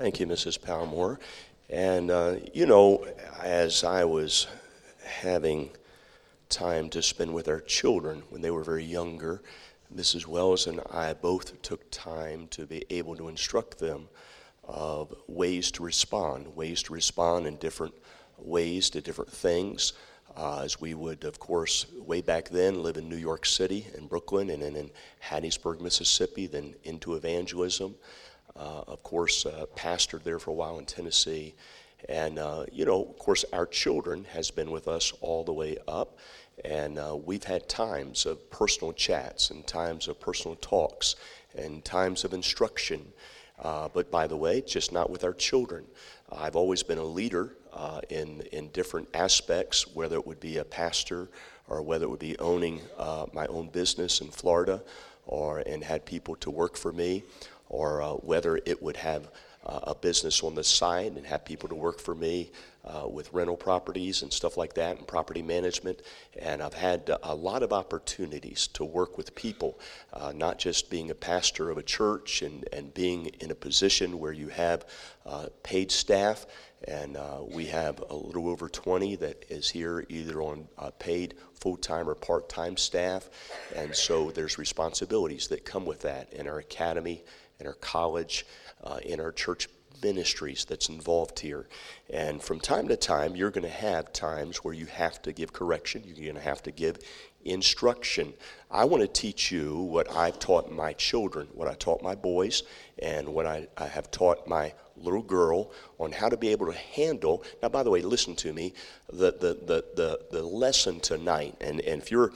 Thank you, Mrs. Palmore. And, as I was having time to spend with our children when they were very younger, Mrs. Wells and I both took time to be able to instruct them of ways to respond in different ways to different things. As we would, of course, way back then, live in New York City and Brooklyn and then in Hattiesburg, Mississippi, then into evangelism. Of course, pastored there for a while in Tennessee. And, of course, our children has been with us all the way up. And we've had times of personal chats and times of personal talks and times of instruction. But by the way, just not with our children. I've always been a leader in different aspects, whether it would be a pastor or whether it would be owning my own business in Florida and had people to work for me, or whether it would have a business on the side and have people to work for me with rental properties and stuff like that and property management. And I've had a lot of opportunities to work with people, not just being a pastor of a church and being in a position where you have paid staff. And we have a little over 20 that is here either on paid full-time or part-time staff. And so there's responsibilities that come with that in our academy, in our college, in our church ministries that's involved here. And from time to time, you're going to have times where you have to give correction. You're going to have to give instruction. I want to teach you what I've taught my children, what I taught my boys, and what I have taught my little girl on how to be able to handle. Now, by the way, listen to me. The lesson tonight, and if you're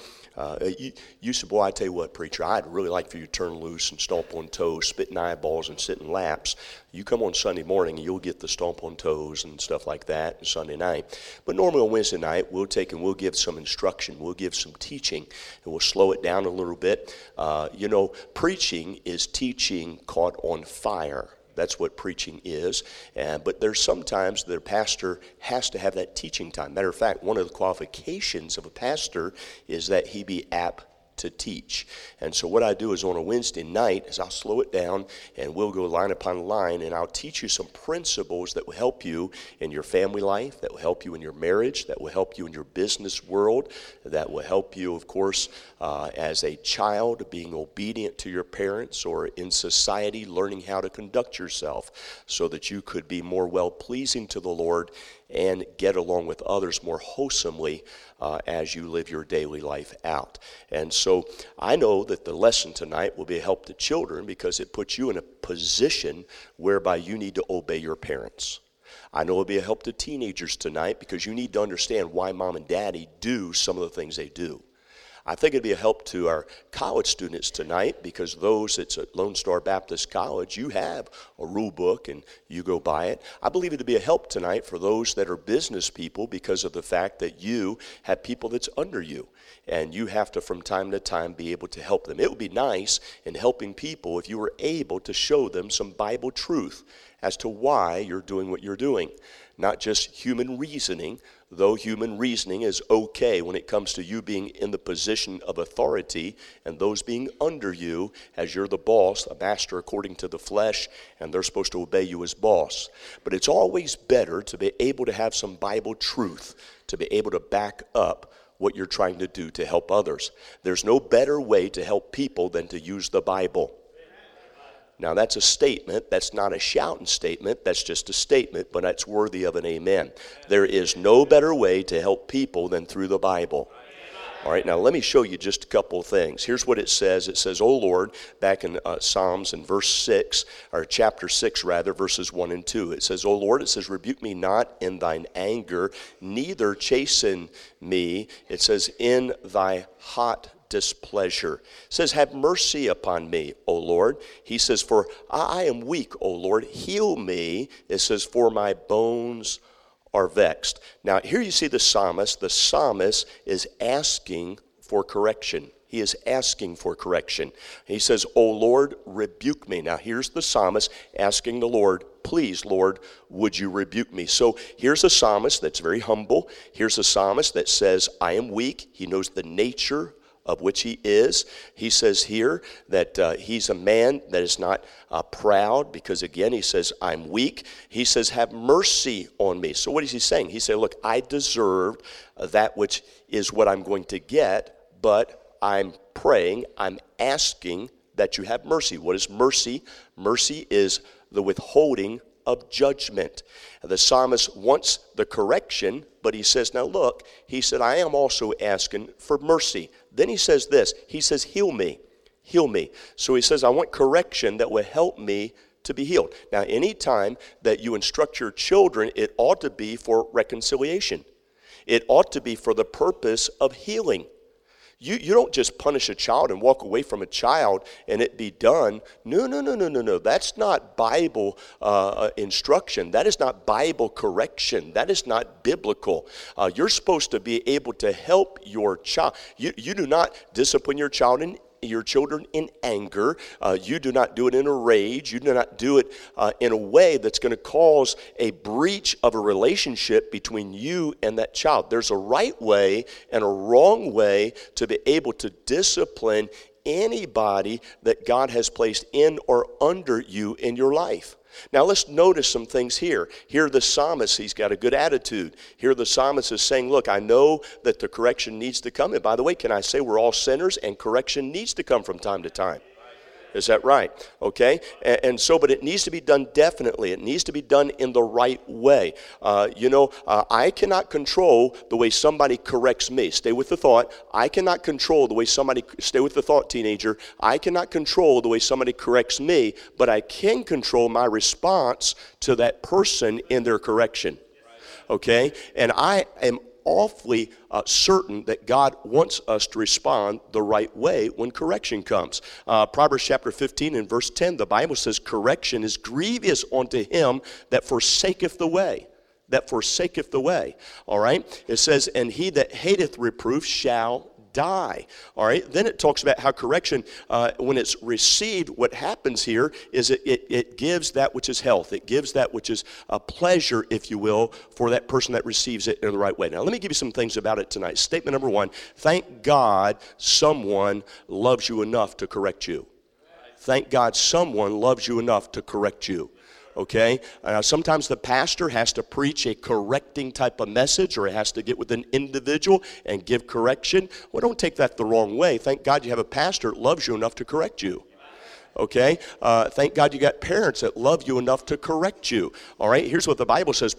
you said, boy, I tell you what, preacher, I'd really like for you to turn loose and stomp on toes, spit in eyeballs, and sit in laps. You come on Sunday morning and you'll get the stomp on toes and stuff like that on Sunday night. But normally on Wednesday night, we'll give some instruction, we'll give some teaching, and we'll slow it down a little bit. Preaching is teaching caught on fire. That's what preaching is. But there's sometimes that a pastor has to have that teaching time. Matter of fact, one of the qualifications of a pastor is that he be apt to teach. And so what I do is on a Wednesday night is I'll slow it down and we'll go line upon line and I'll teach you some principles that will help you in your family life, that will help you in your marriage, that will help you in your business world, that will help you, of course, as a child being obedient to your parents, or in society learning how to conduct yourself so that you could be more well-pleasing to the Lord and get along with others more wholesomely as you live your daily life out. And so I know that the lesson tonight will be a help to children because it puts you in a position whereby you need to obey your parents. I know it'll be a help to teenagers tonight because you need to understand why mom and daddy do some of the things they do. I think it'd be a help to our college students tonight because those that's at Lone Star Baptist College, you have a rule book and you go by it. I believe it'd be a help tonight for those that are business people because of the fact that you have people that's under you and you have to from time to time be able to help them. It would be nice in helping people if you were able to show them some Bible truth as to why you're doing what you're doing. Not just human reasoning, though human reasoning is okay when it comes to you being in the position of authority and those being under you as you're the boss, a master according to the flesh, and they're supposed to obey you as boss. But it's always better to be able to have some Bible truth, to be able to back up what you're trying to do to help others. There's no better way to help people than to use the Bible. Now that's a statement, that's not a shouting statement, that's just a statement, but that's worthy of an amen. There is no better way to help people than through the Bible. All right, now let me show you just a couple of things. Here's what it says. It says, "O Lord," back in Psalms in verse 6, or chapter 6 rather, verses 1 and 2. It says, "O Lord," it says, "rebuke me not in thine anger, neither chasten me." It says, "in thy hot displeasure." It says, "have mercy upon me, O Lord." He says, "for I am weak, O Lord, heal me." It says, "for my bones are vexed." Now here you see the psalmist. The psalmist is asking for correction. He is asking for correction. He says, "O Lord, rebuke me." Now here's the psalmist asking the Lord, "Please, Lord, would you rebuke me?" So here's a psalmist that's very humble. Here's a psalmist that says, "I am weak." He knows the nature of which he is. He says here that he's a man that is not proud, because again, he says, I'm weak. He says, have mercy on me. So what is he saying? He said, look, I deserved that which is what I'm going to get, but I'm praying, I'm asking that you have mercy. What is mercy? Mercy is the withholding of judgment. The psalmist wants the correction, but he says, now look, he said, I am also asking for mercy. Then he says this, he says, heal me, heal me. So he says, I want correction that will help me to be healed. Now, anytime that you instruct your children, it ought to be for reconciliation. It ought to be for the purpose of healing. You don't just punish a child and walk away from a child and it be done. No. That's not Bible instruction. That is not Bible correction. That is not biblical. You're supposed to be able to help your child. You do not discipline your children in anger. You do not do it in a rage. You do not do it in a way that's going to cause a breach of a relationship between you and that child. There's a right way and a wrong way to be able to discipline anybody that God has placed in or under you in your life. Now let's notice some things here. Here the psalmist, he's got a good attitude. Here the psalmist is saying, look, I know that the correction needs to come. And by the way, can I say we're all sinners and correction needs to come from time to time? Is that right? Okay? And so, but it needs to be done definitely. It needs to be done in the right way. I cannot control the way somebody corrects me. Stay with the thought. I cannot control the way stay with the thought, teenager. I cannot control the way somebody corrects me, but I can control my response to that person in their correction. Okay? And I am awfully certain that God wants us to respond the right way when correction comes. Proverbs chapter 15 and verse 10, the Bible says, correction is grievous unto him that forsaketh the way. That forsaketh the way. All right? It says, and he that hateth reproof shall die. All right? Then it talks about how correction, when it's received, what happens here is it gives that which is health. It gives that which is a pleasure, if you will, for that person that receives it in the right way. Now, let me give you some things about it tonight. Statement number one, thank God someone loves you enough to correct you. Thank God someone loves you enough to correct you. Okay? Sometimes the pastor has to preach a correcting type of message, or it has to get with an individual and give correction. Well, don't take that the wrong way. Thank God you have a pastor that loves you enough to correct you. Okay? Thank God you got parents that love you enough to correct you. All right? Here's what the Bible says,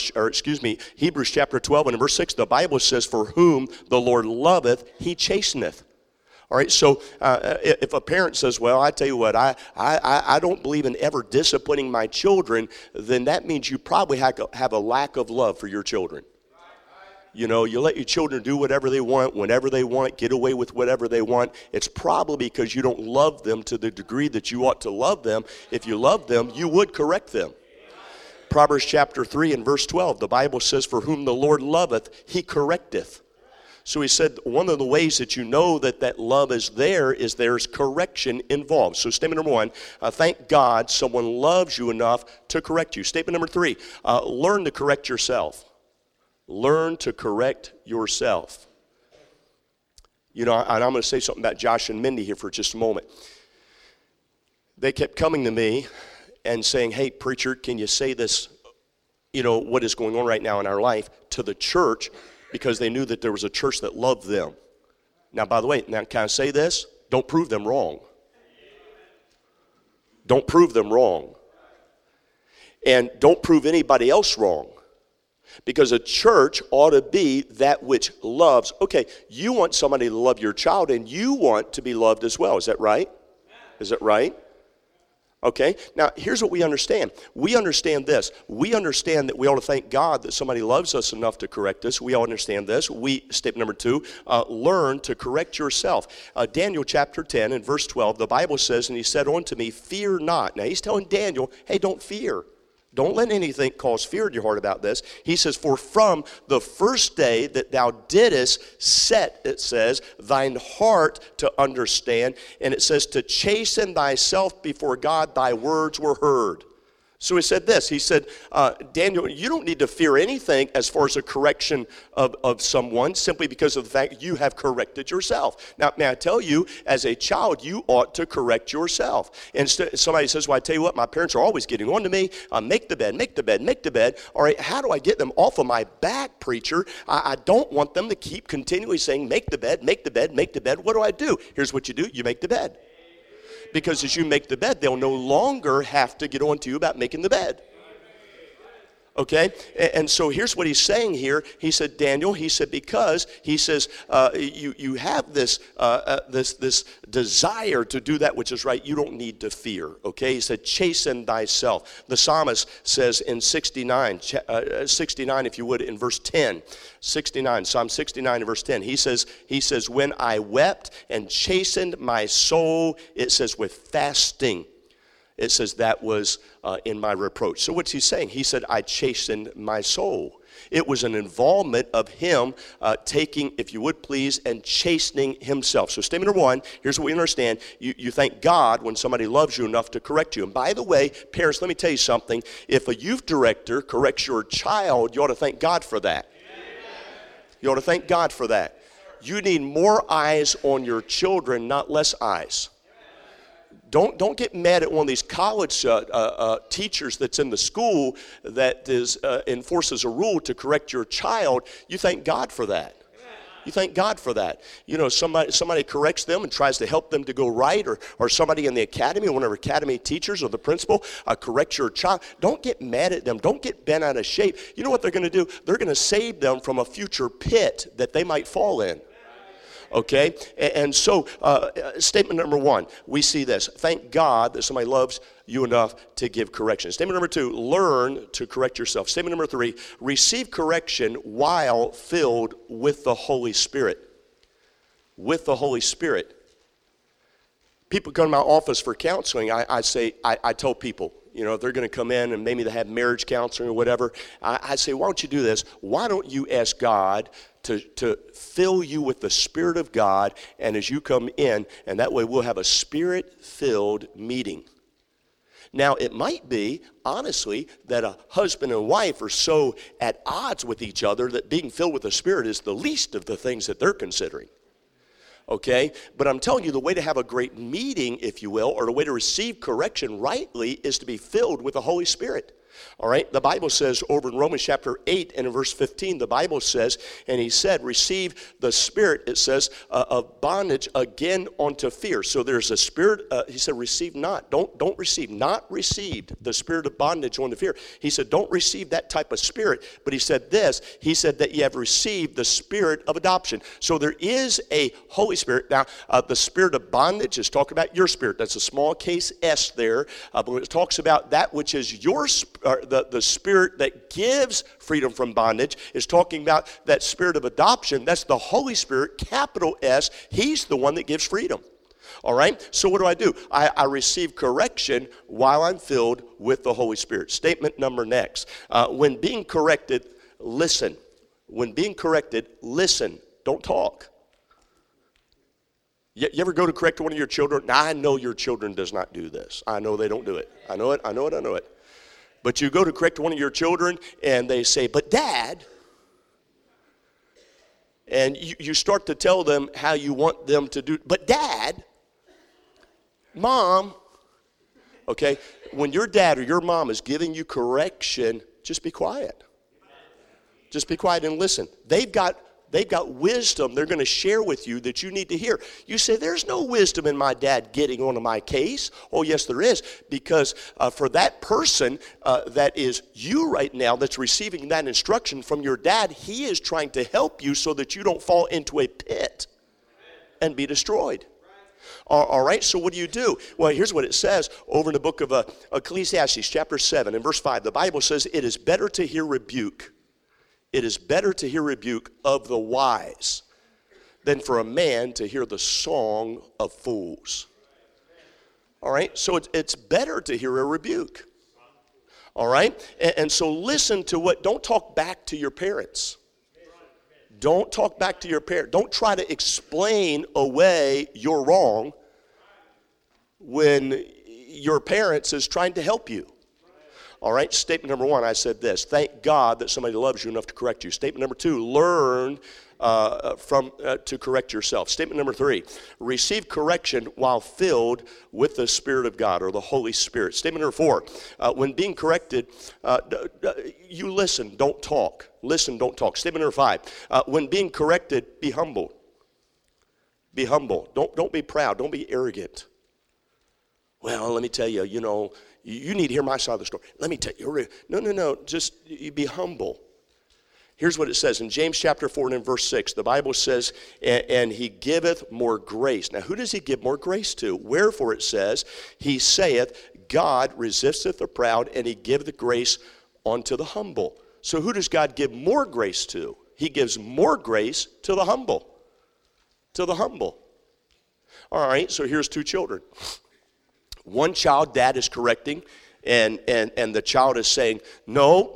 Hebrews chapter 12 and verse 6. The Bible says, for whom the Lord loveth, he chasteneth. All right, so if a parent says, well, I tell you what, I don't believe in ever disciplining my children, then that means you probably have a lack of love for your children. You know, you let your children do whatever they want, whenever they want, get away with whatever they want. It's probably because you don't love them to the degree that you ought to love them. If you love them, you would correct them. Proverbs chapter 3 and verse 12, the Bible says, for whom the Lord loveth, he correcteth. So he said one of the ways that you know that love is there's correction involved. So statement number one, thank God someone loves you enough to correct you. Statement number three, learn to correct yourself. Learn to correct yourself. You know, and I'm going to say something about Josh and Mindy here for just a moment. They kept coming to me and saying, hey, preacher, can you say this, what is going on right now in our life to the church, because they knew that there was a church that loved them. Now, by the way, can I say this? Don't prove them wrong. Don't prove them wrong. And don't prove anybody else wrong. Because a church ought to be that which loves. Okay, you want somebody to love your child, and you want to be loved as well. Is that right? Is that right? Okay, now here's what we understand. We understand this. We understand that we ought to thank God that somebody loves us enough to correct us. We all understand this. Step number two, learn to correct yourself. Daniel chapter 10 and verse 12, the Bible says, and he said unto me, fear not. Now he's telling Daniel, hey, don't fear. Don't let anything cause fear in your heart about this. He says, for from the first day that thou didst set, it says, thine heart to understand. And it says, to chasten thyself before God, thy words were heard. So he said this. He said, Daniel, you don't need to fear anything as far as a correction of someone simply because of the fact you have corrected yourself. Now, may I tell you, as a child, you ought to correct yourself. And somebody says, well, I tell you what, my parents are always getting on to me. Make the bed, make the bed, make the bed. All right, how do I get them off of my back, preacher? I don't want them to keep continually saying, make the bed, make the bed, make the bed. What do? Here's what you do. You make the bed. Because as you make the bed, they'll no longer have to get on to you about making the bed. Okay? And so here's what he's saying here. He said, Daniel, he said, because he says, you have this desire to do that which is right. You don't need to fear. Okay? He said, chasten thyself. The psalmist says in 69, if you would, in verse 10, 69, Psalm 69 and verse 10, he says, when I wept and chastened my soul, it says with fasting. It says that was in my reproach. So what's he saying? He said, I chastened my soul. It was an involvement of him taking, if you would please, and chastening himself. So statement number one, here's what we understand. You thank God when somebody loves you enough to correct you. And by the way, parents, let me tell you something. If a youth director corrects your child, you ought to thank God for that. You ought to thank God for that. You need more eyes on your children, not less eyes. Don't get mad at one of these college teachers that's in the school that enforces a rule to correct your child. You thank God for that. You thank God for that. You know, somebody corrects them and tries to help them to go right, or somebody in the academy, one of our academy teachers or the principal corrects your child. Don't get mad at them. Don't get bent out of shape. You know what they're going to do? They're going to save them from a future pit that they might fall in. Okay, and so statement number one, we see this. Thank God that somebody loves you enough to give correction. Statement number two, learn to correct yourself. Statement number three, receive correction while filled with the Holy Spirit. With the Holy Spirit. People come to my office for counseling. I tell people, you know, if they're going to come in and maybe they have marriage counseling or whatever, I say, why don't you do this? Why don't you ask God to fill you with the Spirit of God, and as you come in, and that way we'll have a Spirit-filled meeting. Now, it might be, honestly, that a husband and wife are so at odds with each other that being filled with the Spirit is the least of the things that they're considering. Okay? But I'm telling you, the way to have a great meeting, if you will, or the way to receive correction rightly is to be filled with the Holy Spirit. All right, the Bible says over in Romans chapter 8 and in verse 15, the Bible says, and he said, receive the spirit, it says, of bondage again unto fear. So there's a spirit, he said, receive not. Don't receive, not received the spirit of bondage unto fear. He said, don't receive that type of spirit. But he said this, he said that you have received the spirit of adoption. So there is a Holy Spirit. Now, the spirit of bondage is talking about your spirit. That's a small case S there. But when it talks about that which is your spirit, the spirit that gives freedom from bondage, is talking about that spirit of adoption. That's the Holy Spirit, capital S. He's the one that gives freedom. All right? So what do? I receive correction while I'm filled with the Holy Spirit. Statement number next. When being corrected, listen. When being corrected, listen. Don't talk. You ever go to correct one of your children? Now, I know your children does not do this. I know they don't do it. I know it. But you go to correct one of your children, and they say, but Dad, and you start to tell them how you want them to do, but Dad, Mom, okay, when your dad or your mom is giving you correction, just be quiet. Just be quiet and listen. They've got wisdom they're going to share with you that you need to hear. You say, there's no wisdom in my dad getting onto my case. Oh, yes, there is. Because for that person that is you right now that's receiving that instruction from your dad, he is trying to help you so that you don't fall into a pit and be destroyed. All right, so what do? Well, here's what it says over in the book of Ecclesiastes, chapter 7, and verse 5. The Bible says, it is better to hear rebuke. It is better to hear rebuke of the wise than for a man to hear the song of fools. All right, so it's better to hear a rebuke. All right, and so listen to don't talk back to your parents. Don't talk back to your parents. Don't try to explain away your wrong when your parents is trying to help you. All right, statement number one, I said this. Thank God that somebody loves you enough to correct you. Statement number two, learn to correct yourself. Statement number three, receive correction while filled with the Spirit of God or the Holy Spirit. Statement number four, when being corrected, you listen, don't talk. Listen, don't talk. Statement number five, when being corrected, be humble. Be humble. Don't be proud. Don't be arrogant. Well, let me tell you, you need to hear my side of the story. Let me tell you. No. Just you be humble. Here's what it says in James chapter 4 and in verse 6. The Bible says, and he giveth more grace. Now, who does he give more grace to? Wherefore it says, he saith, God resisteth the proud, and he giveth grace unto the humble. So who does God give more grace to? He gives more grace to the humble. To the humble. All right, so here's two children. One child, dad is correcting, and the child is saying, no,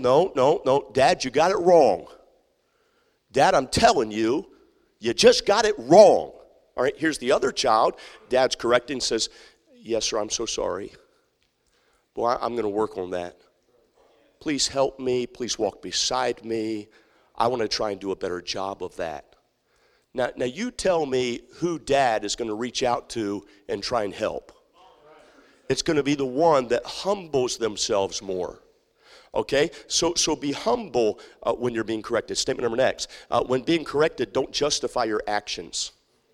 Dad, you got it wrong. Dad, I'm telling you, you just got it wrong. All right, here's the other child. Dad's correcting, says, yes, sir, I'm so sorry. Well, I'm going to work on that. Please help me. Please walk beside me. I want to try and do a better job of that. Now you tell me who dad is going to reach out to and try and help. It's going to be the one that humbles themselves more. Okay? So be humble when you're being corrected. Statement number next. When being corrected, don't justify your actions.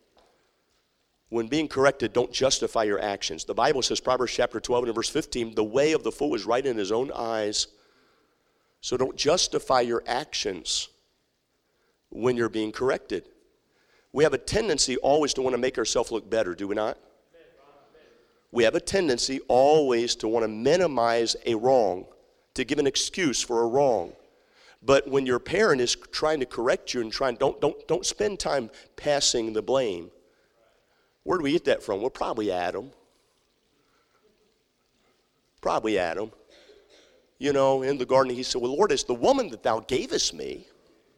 When being corrected, don't justify your actions. The Bible says, Proverbs chapter 12 and verse 15, the way of the fool is right in his own eyes. So don't justify your actions when you're being corrected. We have a tendency always to want to make ourselves look better, do we not? We have a tendency always to want to minimize a wrong, to give an excuse for a wrong. But when your parent is trying to correct you and don't spend time passing the blame. Where do we get that from? Well, probably Adam. Probably Adam. In the garden, he said, well, Lord, it's the woman that thou gavest me.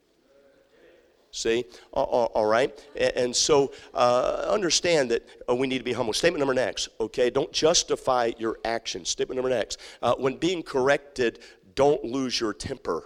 See? All right? And so understand that we need to be humble. Statement number next, okay? Don't justify your actions. Statement number next. When being corrected, don't lose your temper.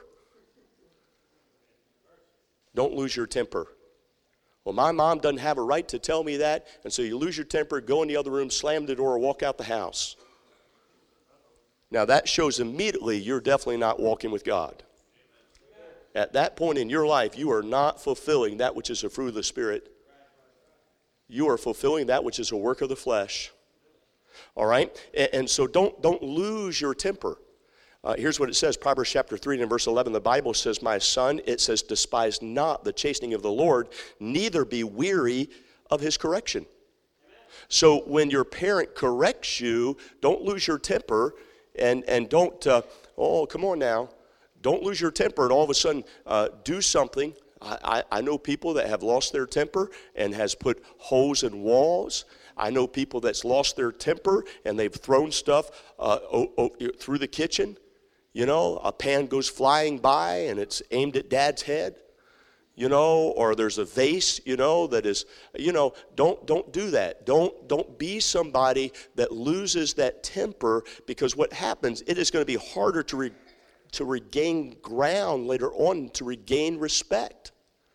Don't lose your temper. Well, my mom doesn't have a right to tell me that, and so you lose your temper, go in the other room, slam the door, walk out the house. Now, that shows immediately you're definitely not walking with God. At that point in your life, you are not fulfilling that which is a fruit of the Spirit. You are fulfilling that which is a work of the flesh. All right? And so don't lose your temper. Here's what it says, Proverbs chapter 3 and verse 11. The Bible says, my son, it says, despise not the chastening of the Lord, neither be weary of his correction. So when your parent corrects you, don't lose your temper and don't, come on now. Don't lose your temper and all of a sudden do something. I know people that have lost their temper and has put holes in walls. I know people that's lost their temper and they've thrown stuff through the kitchen. A pan goes flying by and it's aimed at dad's head. Or there's a vase, that is, don't do that. Don't be somebody that loses that temper, because what happens, it is going to be harder to regain ground later on, to regain respect.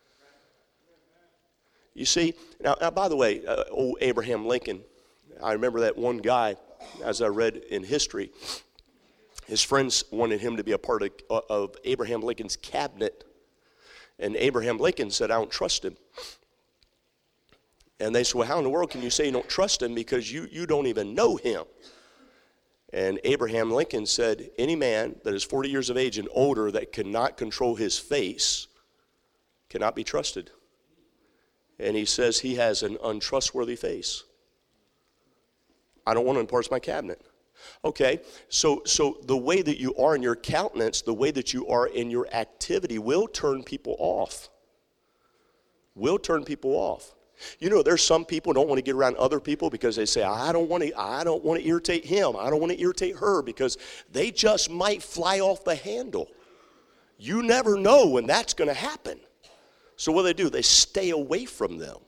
You see, now by the way, old Abraham Lincoln, I remember that one guy, as I read in history, his friends wanted him to be a part of Abraham Lincoln's cabinet. And Abraham Lincoln said, I don't trust him. And they said, well, how in the world can you say you don't trust him, because you don't even know him? And Abraham Lincoln said, any man that is 40 years of age and older that cannot control his face cannot be trusted. And he says he has an untrustworthy face. I don't want him in parts of my cabinet. Okay, so the way that you are in your countenance, the way that you are in your activity will turn people off. Will turn people off. There's some people who don't want to get around other people because they say, I don't want to irritate him. I don't want to irritate her, because they just might fly off the handle. You never know when that's going to happen. So what do? They stay away from them.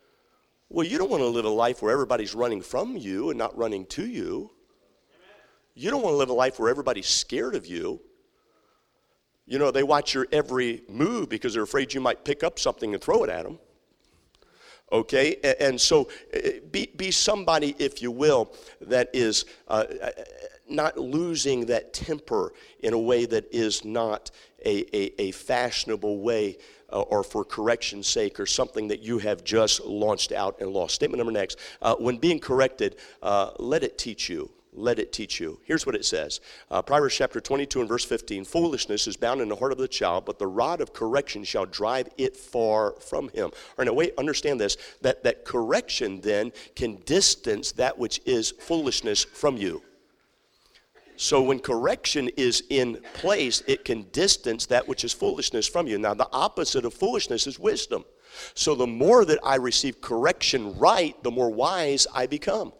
Well, you don't want to live a life where everybody's running from you and not running to you. You don't want to live a life where everybody's scared of you. You know, they watch your every move because they're afraid you might pick up something and throw it at them. Okay, and so be somebody, if you will, that is not losing that temper in a way that is not a fashionable way or for correction's sake or something that you have just launched out and lost. Statement number next, when being corrected, let it teach you. Let it teach you. Here's what it says. Proverbs chapter 22 and verse 15. Foolishness is bound in the heart of the child, but the rod of correction shall drive it far from him. All right, now wait, understand this, that correction then can distance that which is foolishness from you. So when correction is in place, it can distance that which is foolishness from you. Now the opposite of foolishness is wisdom. So the more that I receive correction right, the more wise I become.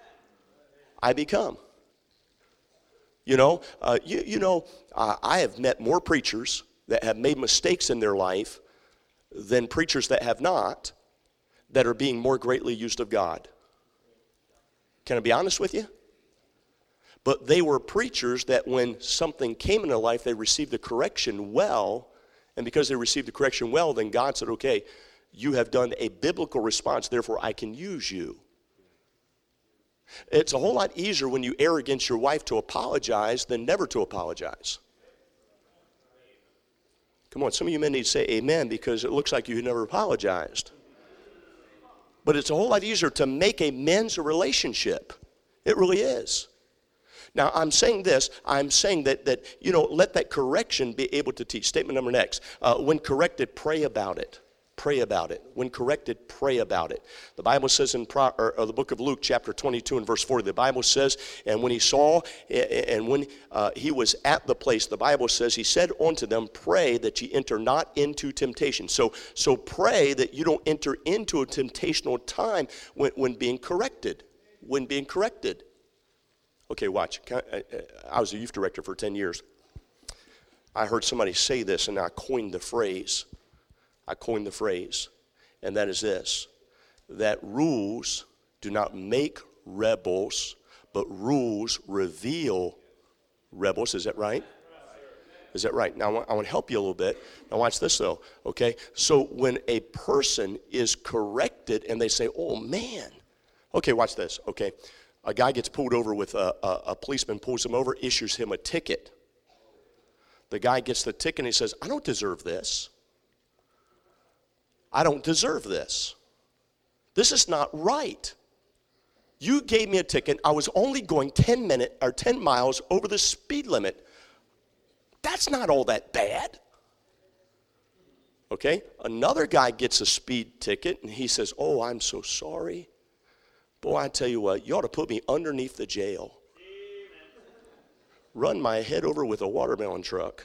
You know, I have met more preachers that have made mistakes in their life than preachers that have not, that are being more greatly used of God. Can I be honest with you? But they were preachers that when something came in their life, they received the correction well, and because they received the correction well, then God said, okay, you have done a biblical response, therefore I can use you. It's a whole lot easier when you err against your wife to apologize than never to apologize. Come on, some of you men need to say amen because it looks like you never apologized. But it's a whole lot easier to make amends a relationship. It really is. Now, I'm saying this. I'm saying that let that correction be able to teach. Statement number next. When corrected, pray about it. Pray about it. When corrected, pray about it. The Bible says in the book of Luke, chapter 22 and verse 40, the Bible says, and when he saw, and when he was at the place, the Bible says, he said unto them, pray that ye enter not into temptation. So pray that you don't enter into a temptational time when being corrected. When being corrected. Okay, watch. I was a youth director for 10 years. I heard somebody say this, and I coined the phrase, and that is this, that rules do not make rebels, but rules reveal rebels. Is that right? Is that right? Now, I want to help you a little bit. Now, watch this, though, okay? So when a person is corrected and they say, oh, man. Okay, watch this, okay? A guy gets pulled over with a policeman pulls him over, issues him a ticket. The guy gets the ticket and he says, I don't deserve this. I don't deserve this. This is not right. You gave me a ticket. I was only going 10 miles over the speed limit. That's not all that bad. Okay? Another guy gets a speed ticket and he says, oh, I'm so sorry. Boy, I tell you what, you ought to put me underneath the jail. Run my head over with a watermelon truck.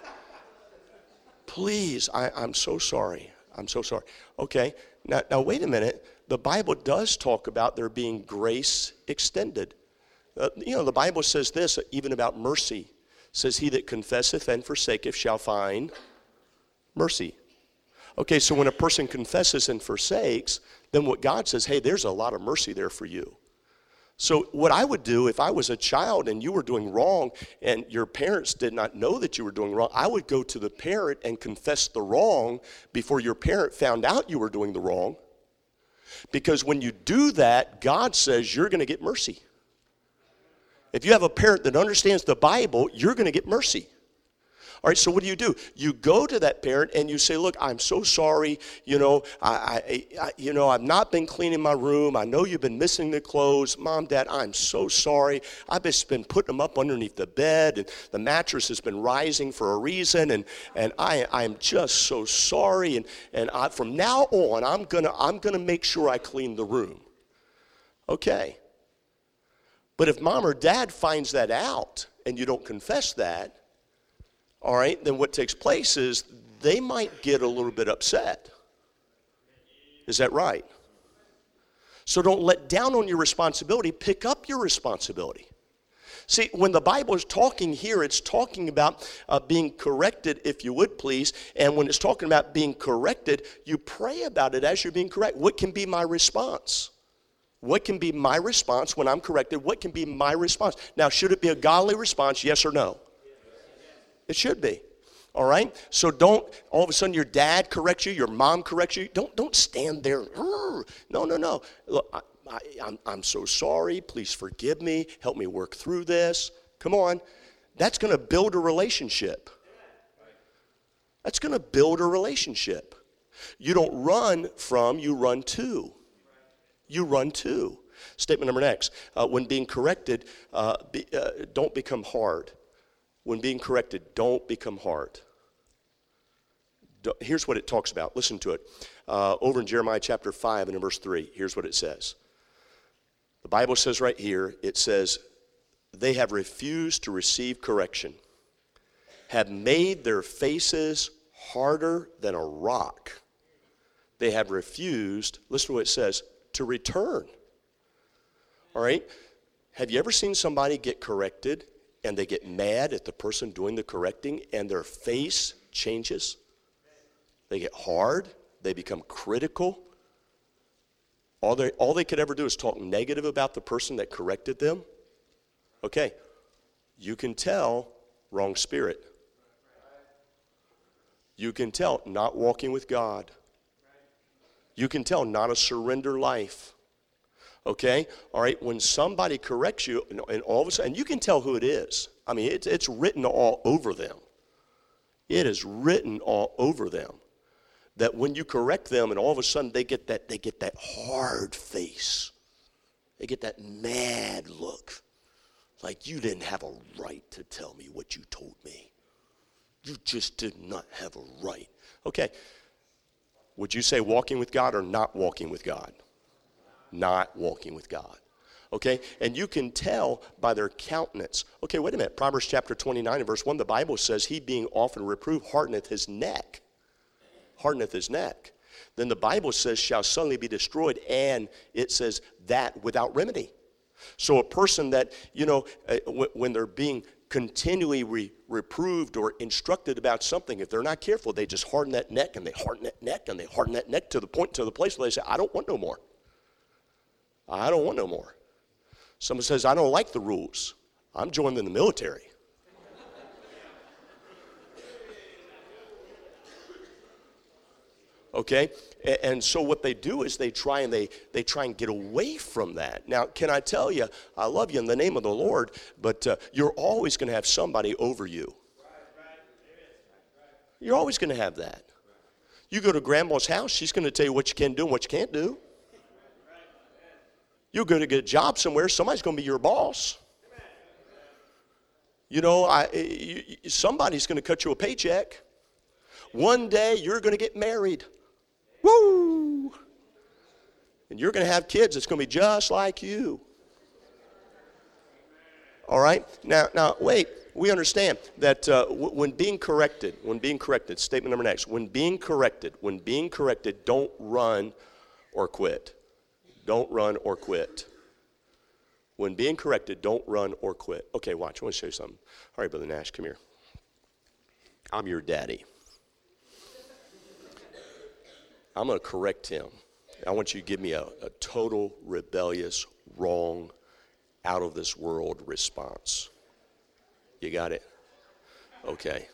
Please, I'm so sorry. I'm so sorry. Okay, now wait a minute. The Bible does talk about there being grace extended. The Bible says this, even about mercy. It says, he that confesseth and forsaketh shall find mercy. Okay, so when a person confesses and forsakes, then what God says, hey, there's a lot of mercy there for you. So what I would do if I was a child and you were doing wrong and your parents did not know that you were doing wrong, I would go to the parent and confess the wrong before your parent found out you were doing the wrong. Because when you do that, God says you're going to get mercy. If you have a parent that understands the Bible, you're going to get mercy. All right, so what do? You go to that parent and you say, look, I'm so sorry. I've not been cleaning my room. I know you've been missing the clothes. Mom, Dad, I'm so sorry. I've just been putting them up underneath the bed, and the mattress has been rising for a reason, and I'm just so sorry. And from now on, I'm gonna make sure I clean the room. Okay. But if Mom or Dad finds that out and you don't confess that, all right, then what takes place is they might get a little bit upset. Is that right? So don't let down on your responsibility. Pick up your responsibility. See, when the Bible is talking here, it's talking about being corrected, if you would please. And when it's talking about being corrected, you pray about it as you're being corrected. What can be my response? What can be my response when I'm corrected? What can be my response? Now, should it be a godly response, yes or no? It should be. All right? So don't, all of a sudden your dad corrects you, your mom corrects you. Don't stand there. No. Look, I'm so sorry. Please forgive me. Help me work through this. Come on. That's going to build a relationship. That's going to build a relationship. You don't run from, you run to. You run to. Statement number next. When being corrected, don't become hard. When being corrected, don't become hard. Here's what it talks about. Listen to it. Over in Jeremiah chapter 5 and in verse 3, here's what it says. The Bible says right here, it says, they have refused to receive correction, have made their faces harder than a rock. They have refused, listen to what it says, to return. All right? Have you ever seen somebody get corrected and they get mad at the person doing the correcting and their face changes? They get hard. They become critical. All they could ever do is talk negative about the person that corrected them. Okay, you can tell wrong spirit. You can tell not walking with God. You can tell not a surrender life. Okay, all right, when somebody corrects you and all of a sudden, and you can tell who it is. I mean, it's written all over them. It is written all over them. That when you correct them and all of a sudden they get that hard face. They get that mad look. Like you didn't have a right to tell me what you told me. You just did not have a right. Okay. Would you say walking with God or not walking with God? Not walking with God. Okay? And you can tell by their countenance. Okay, wait a minute. Proverbs chapter 29 and verse 1, the Bible says, he being often reproved hardeneth his neck. Hardeneth his neck. Then the Bible says, shall suddenly be destroyed, and it says that without remedy. So a person that, when they're being continually reproved or instructed about something, if they're not careful, they just harden that neck, and they harden that neck, and they harden that neck to the place where they say, I don't want no more. I don't want no more. Someone says, I don't like the rules. I'm joining the military. Okay, and so what they do is they try and get away from that. Now, can I tell you, I love you in the name of the Lord, but you're always going to have somebody over you. You're always going to have that. You go to grandma's house, she's going to tell you what you can do and what you can't do. You're going to get a job somewhere, somebody's going to be your boss. Somebody's going to cut you a paycheck. One day you're going to get married. Woo! And you're going to have kids that's going to be just like you. All right? Now, wait. We understand that when being corrected, statement number next, when being corrected, don't run or quit. Don't run or quit. When being corrected, don't run or quit. Okay, watch. I want to show you something. All right, Brother Nash, come here. I'm your daddy. I'm going to correct him. I want you to give me a total rebellious, wrong, out of this world response. You got it? Okay.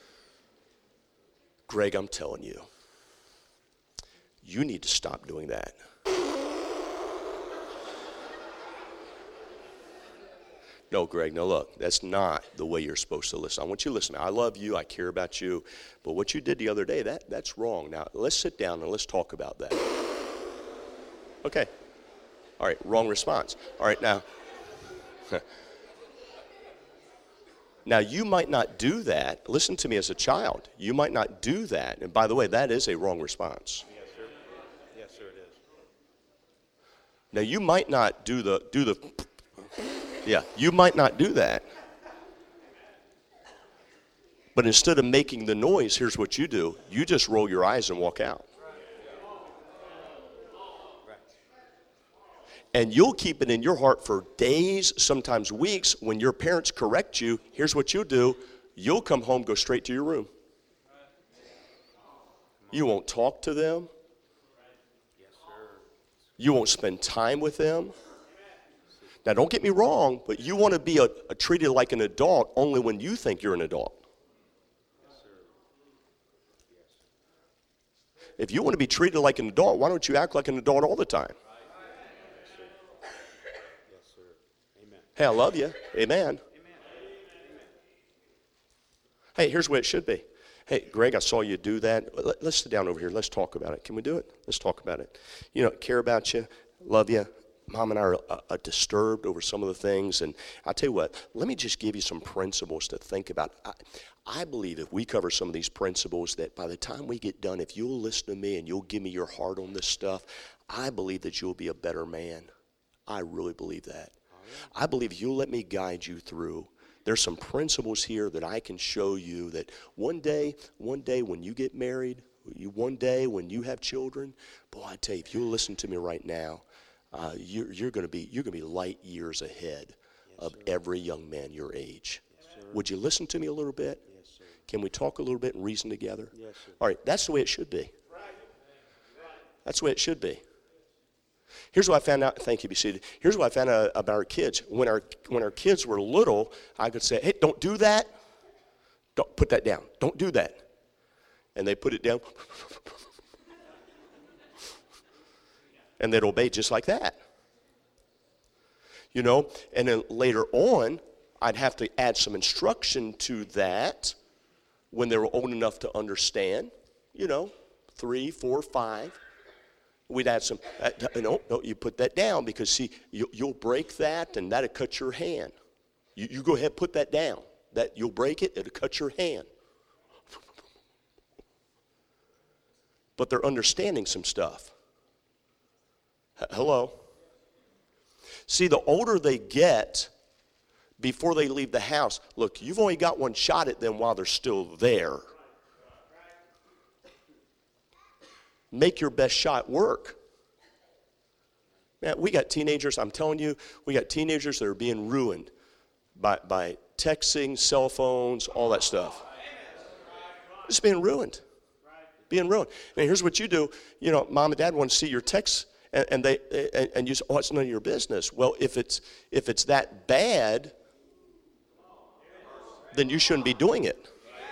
Greg, I'm telling you, you need to stop doing that. No, Greg, no, look, that's not the way you're supposed to listen. I want you to listen. I love you. I care about you. But what you did the other day, that's wrong. Now, let's sit down and let's talk about that. Okay. All right, wrong response. All right, now. Now, you might not do that. Listen to me as a child. You might not do that. And by the way, that is a wrong response. Yes, sir. Yes, sir, it is. Now, you might not do the yeah, you might not do that. But instead of making the noise, here's what you do. You just roll your eyes and walk out. And you'll keep it in your heart for days, sometimes weeks. When your parents correct you, here's what you'll do. You'll come home, go straight to your room. You won't talk to them. You won't spend time with them. Now, don't get me wrong, but you want to be treated like an adult only when you think you're an adult. If you want to be treated like an adult, why don't you act like an adult all the time? Hey, I love you. Amen. Hey, here's what it should be. Hey, Greg, I saw you do that. Let's sit down over here. Let's talk about it. Can we do it? Let's talk about it. You know, care about you, love you. Mom and I are disturbed over some of the things. And I'll tell you what, let me just give you some principles to think about. I believe if we cover some of these principles that by the time we get done, if you'll listen to me and you'll give me your heart on this stuff, I believe that you'll be a better man. I really believe that. I believe you'll let me guide you through. There's some principles here that I can show you that one day when you get married, one day when you have children, boy, I tell you, if you'll listen to me right now, you're going to be light years ahead of every young man your age. Would you listen to me a little bit? Can we talk a little bit and reason together? All right, that's the way it should be. That's the way it should be. Here's what I found out. Thank you, be seated. Here's what I found out about our kids. When our kids were little, I could say, hey, don't do that. Don't put that down. Don't do that. And they put it down. And they'd obey just like that. You know, and then later on, I'd have to add some instruction to that when they were old enough to understand, 3, 4, 5. We'd add some, no, you put that down because, see, you'll break that and that'll cut your hand. You go ahead, put that down. That you'll break it, it'll cut your hand. But they're understanding some stuff. Hello? See, the older they get, before they leave the house, look, you've only got one shot at them while they're still there. Make your best shot work. Man, we got teenagers, I'm telling you, we got teenagers that are being ruined by texting, cell phones, all that stuff. It's being ruined. Being ruined. And here's what you do. Mom and dad want to see your texts, and you say, oh, it's none of your business. Well, if it's that bad, then you shouldn't be doing it.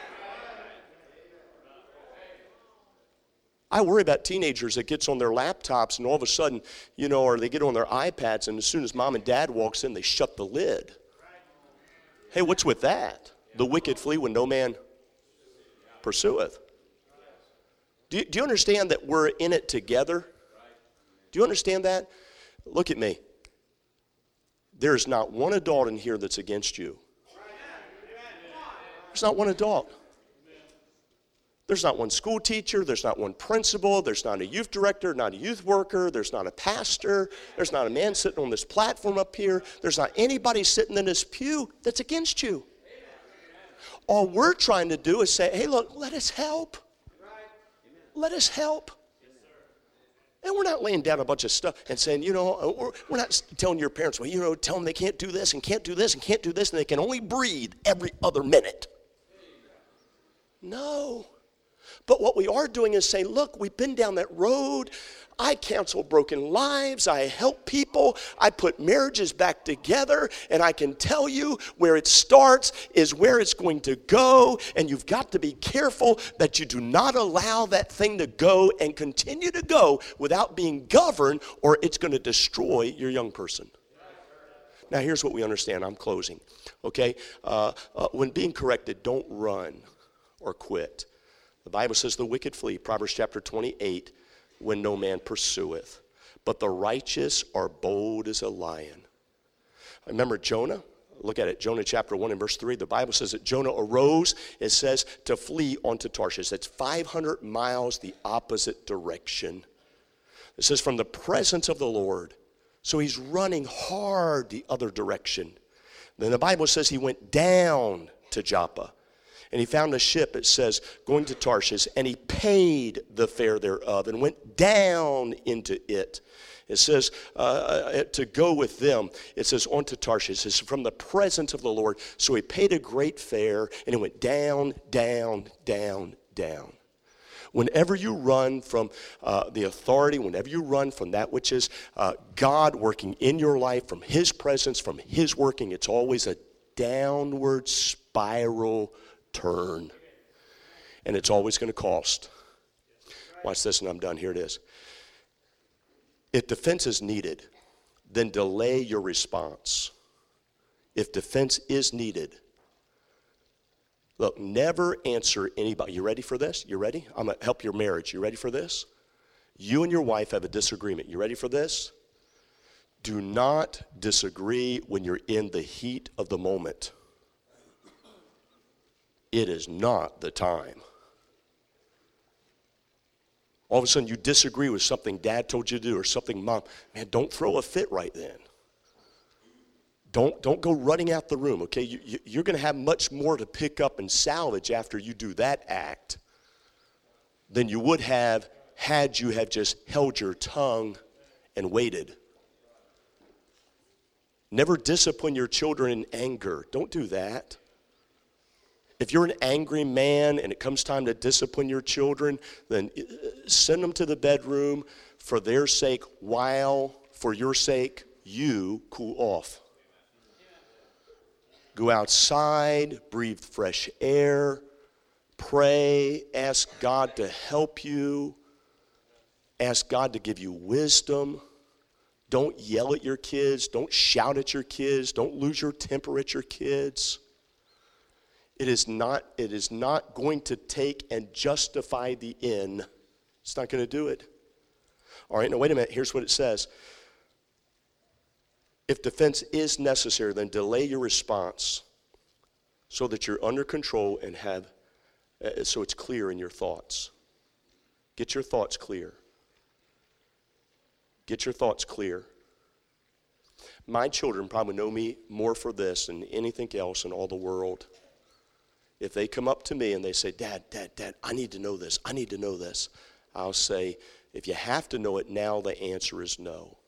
I worry about teenagers that gets on their laptops and all of a sudden, or they get on their iPads, and as soon as mom and dad walks in, they shut the lid. Hey, what's with that? The wicked flee when no man pursueth. Do you understand that we're in it together? Do you understand that? Look at me. There's not one adult in here that's against you. There's not one adult. There's not one school teacher, there's not one principal, there's not a youth director, not a youth worker, there's not a pastor, there's not a man sitting on this platform up here, there's not anybody sitting in this pew that's against you. All we're trying to do is say, hey, look, let us help. Let us help. And we're not laying down a bunch of stuff and saying, we're not telling your parents, well, tell them they can't do this and can't do this and can't do this, and they can only breathe every other minute. No. But what we are doing is saying, look, we've been down that road. I counsel broken lives. I help people. I put marriages back together. And I can tell you where it starts is where it's going to go. And you've got to be careful that you do not allow that thing to go and continue to go without being governed, or it's going to destroy your young person. Now, here's what we understand. I'm closing. Okay? When being corrected, don't run or quit. The Bible says the wicked flee, Proverbs chapter 28, when no man pursueth. But the righteous are bold as a lion. Remember Jonah? Look at it. Jonah chapter 1 and verse 3. The Bible says that Jonah arose, it says, to flee onto Tarshish. That's 500 miles the opposite direction. It says from the presence of the Lord. So he's running hard the other direction. Then the Bible says he went down to Joppa. And he found a ship, it says, going to Tarshish, and he paid the fare thereof and went down into it. It says to go with them. It says on to Tarshish. It's from the presence of the Lord. So he paid a great fare, and he went down, down, down, down. Whenever you run from the authority, whenever you run from that which is God working in your life, from his presence, from his working, it's always a downward spiral turn. And it's always going to cost. Watch this and I'm done. Here it is. If defense is needed, then delay your response. If defense is needed, look, never answer anybody. You ready for this? You ready? I'm going to help your marriage. You ready for this? You and your wife have a disagreement. You ready for this? Do not disagree when you're in the heat of the moment. It is not the time. All of a sudden you disagree with something dad told you to do or something mom. Man, don't throw a fit right then. Don't go running out the room, okay? You're going to have much more to pick up and salvage after you do that act than you would have had you have just held your tongue and waited. Never discipline your children in anger. Don't do that. If you're an angry man and it comes time to discipline your children, then send them to the bedroom for their sake while, for your sake, you cool off. Go outside, breathe fresh air, pray, ask God to help you, ask God to give you wisdom. Don't yell at your kids. Don't shout at your kids. Don't lose your temper at your kids. It is not going to take and justify the end. It's not going to do it. All right, now wait a minute. Here's what it says. If defense is necessary, then delay your response so that you're under control and so it's clear in your thoughts. Get your thoughts clear. Get your thoughts clear. My children probably know me more for this than anything else in all the world. If they come up to me and they say, Dad, I need to know this. I need to know this. I'll say, if you have to know it now, the answer is no.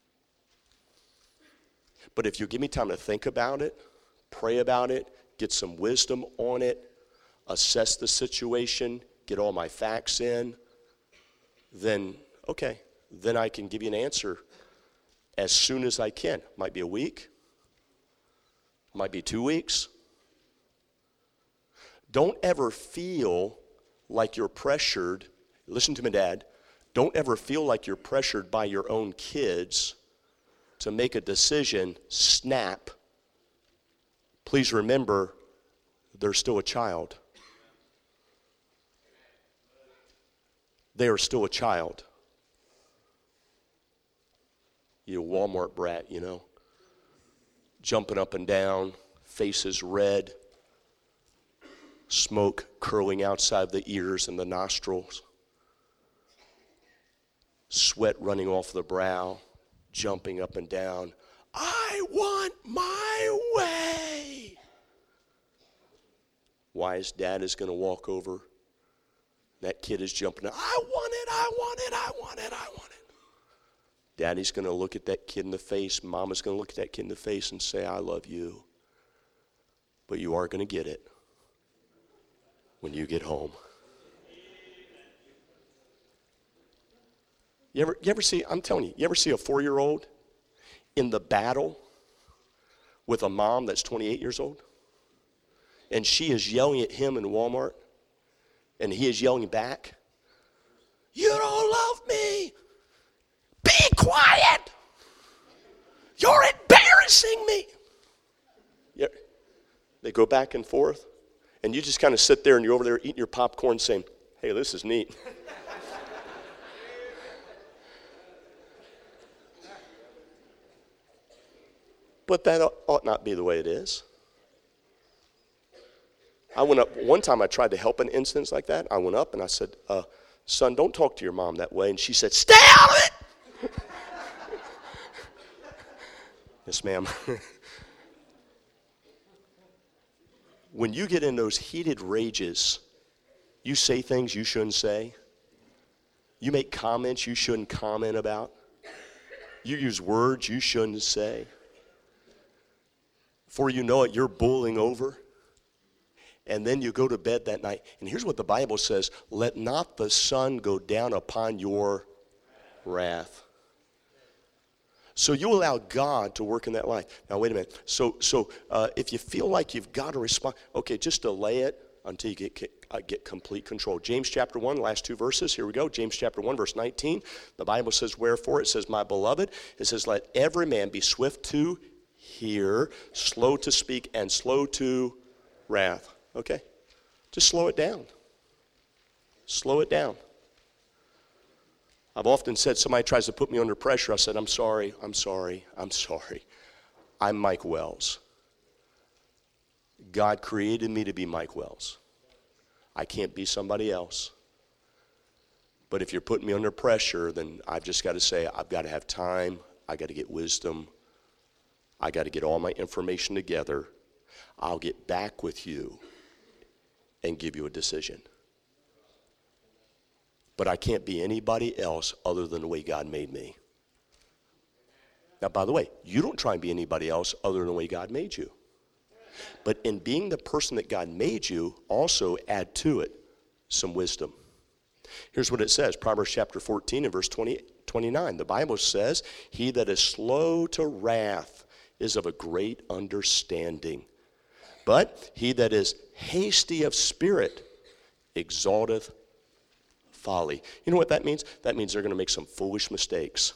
But if you give me time to think about it, pray about it, get some wisdom on it, assess the situation, get all my facts in, then, okay, then I can give you an answer as soon as I can. Might be a week, might be 2 weeks. Don't ever feel like you're pressured. Listen to me, Dad. Don't ever feel like you're pressured by your own kids to make a decision, snap. Please remember, they're still a child. They are still a child. You Walmart brat, jumping up and down, faces red, smoke curling outside the ears and the nostrils, sweat running off the brow, jumping up and down. I want my way. Wise dad is going to walk over. That kid is jumping. I want it, I want it, I want it, I want it. Daddy's going to look at that kid in the face. Mama's going to look at that kid in the face and say, I love you. But you are going to get it when you get home. You ever see, I'm telling you ever see a 4-year-old in the battle with a mom that's 28 years old? And she is yelling at him in Walmart, and he is yelling back, you don't love me. Be quiet. You're embarrassing me. Yeah. They go back and forth, and you just kind of sit there and you're over there eating your popcorn saying, hey, this is neat. But that ought not be the way it is. I went up, one time I tried to help an instance like that. I went up and I said, son, don't talk to your mom that way. And she said, stay out of it. Yes, ma'am. When you get in those heated rages, you say things you shouldn't say. You make comments you shouldn't comment about. You use words you shouldn't say. Before you know it, you're boiling over. And then you go to bed that night. And here's what the Bible says: let not the sun go down upon your wrath. So you allow God to work in that life. Now, wait a minute. So if you feel like you've got to respond, okay, just delay it until you get complete control. James chapter 1, last two verses. Here we go. James chapter 1, verse 19. The Bible says, wherefore, it says, my beloved, it says, let every man be swift to hear, slow to speak, and slow to wrath. Okay? Just slow it down. Slow it down. I've often said, somebody tries to put me under pressure, I said, I'm sorry. I'm Mike Wells. God created me to be Mike Wells. I can't be somebody else. But if you're putting me under pressure, then I've just got to say, I've got to have time. I got to get wisdom. I got to get all my information together. I'll get back with you and give you a decision. But I can't be anybody else other than the way God made me. Now, by the way, you don't try and be anybody else other than the way God made you. But in being the person that God made you, also add to it some wisdom. Here's what it says, Proverbs chapter 14 and verse 29. The Bible says, he that is slow to wrath is of a great understanding. But he that is hasty of spirit exalteth folly. You know what that means? That means they're going to make some foolish mistakes.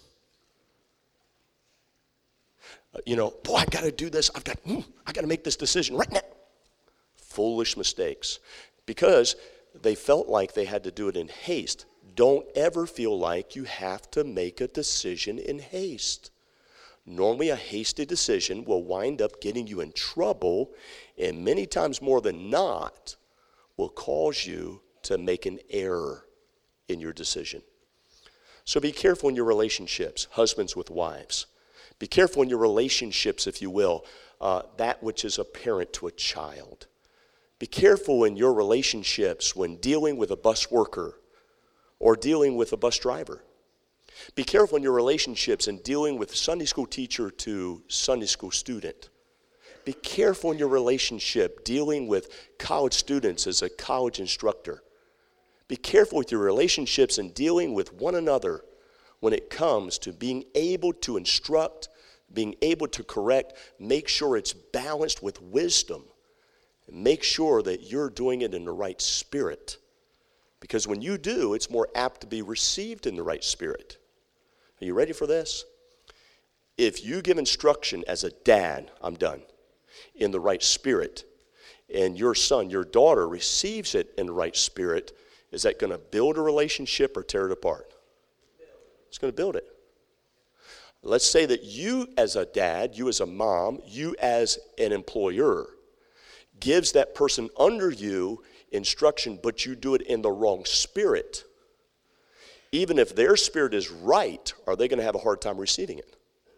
Boy, I got to do this. I got to make this decision right now. Foolish mistakes. Because they felt like they had to do it in haste. Don't ever feel like you have to make a decision in haste. Normally, a hasty decision will wind up getting you in trouble, and many times more than not, will cause you to make an error in your decision. So be careful in your relationships, husbands with wives. Be careful in your relationships, if you will, that which is a parent to a child. Be careful in your relationships when dealing with a bus worker or dealing with a bus driver. Be careful in your relationships in dealing with Sunday school teacher to Sunday school student. Be careful in your relationship dealing with college students as a college instructor. Be careful with your relationships in dealing with one another when it comes to being able to instruct, being able to correct. Make sure it's balanced with wisdom. And make sure that you're doing it in the right spirit. Because when you do, it's more apt to be received in the right spirit. Are you ready for this? If you give instruction as a dad, I'm done, in the right spirit, and your son, your daughter receives it in the right spirit, is that going to build a relationship or tear it apart? It's going to build it. Let's say that you as a dad, you as a mom, you as an employer, gives that person under you instruction, but you do it in the wrong spirit. Even if their spirit is right, are they going to have a hard time receiving it?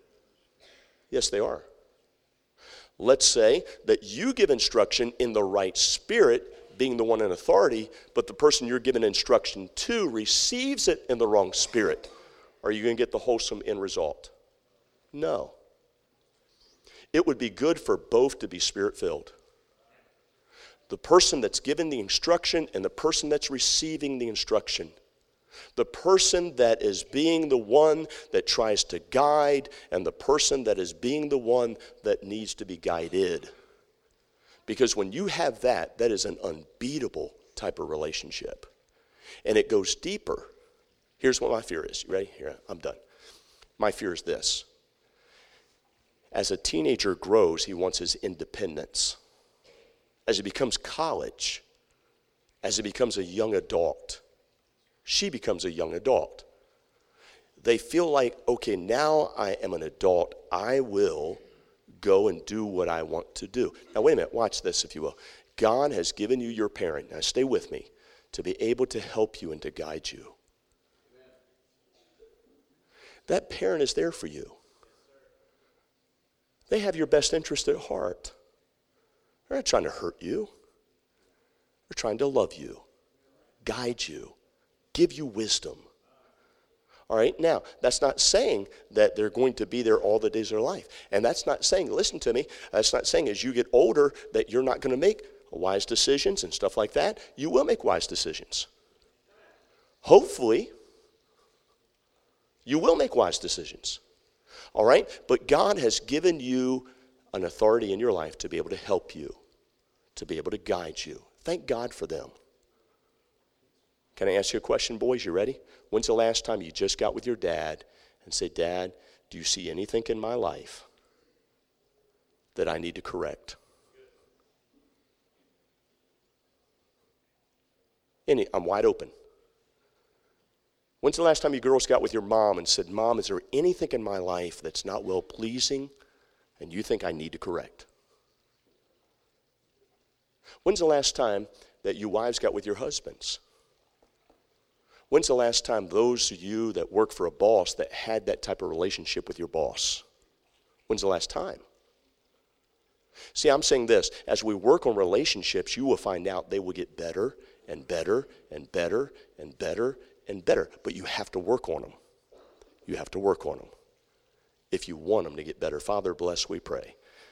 Yes, they are. Let's say that you give instruction in the right spirit, being the one in authority, but the person you're giving instruction to receives it in the wrong spirit. Are you going to get the wholesome end result? No. It would be good for both to be spirit-filled. The person that's given the instruction and the person that's receiving the instruction. The person that is being the one that tries to guide and the person that is being the one that needs to be guided. Because when you have that, that is an unbeatable type of relationship. And it goes deeper. Here's what my fear is. You ready? Here, I'm done. My fear is this. As a teenager grows, he wants his independence. As he becomes college, as he becomes a young adult, she becomes a young adult. They feel like, okay, now I am an adult. I will go and do what I want to do. Now, wait a minute. Watch this, if you will. God has given you your parent. Now, stay with me. To be able to help you and to guide you. That parent is there for you. They have your best interest at heart. They're not trying to hurt you. They're trying to love you, guide you, give you wisdom. All right, now, that's not saying that they're going to be there all the days of their life. And that's not saying, listen to me, that's not saying as you get older that you're not going to make wise decisions and stuff like that, you will make wise decisions. Hopefully, you will make wise decisions. All right? But God has given you an authority in your life to be able to help you, to be able to guide you. Thank God for them. Can I ask you a question, boys? You ready? When's the last time you just got with your dad and said, Dad, do you see anything in my life that I need to correct? I'm wide open. When's the last time you girls got with your mom and said, Mom, is there anything in my life that's not well-pleasing and you think I need to correct? When's the last time that you wives got with your husbands? When's the last time those of you that work for a boss that had that type of relationship with your boss? When's the last time? See, I'm saying this. As we work on relationships, you will find out they will get better and better and better and better and better. But you have to work on them. You have to work on them if you want them to get better. Father, bless, we pray.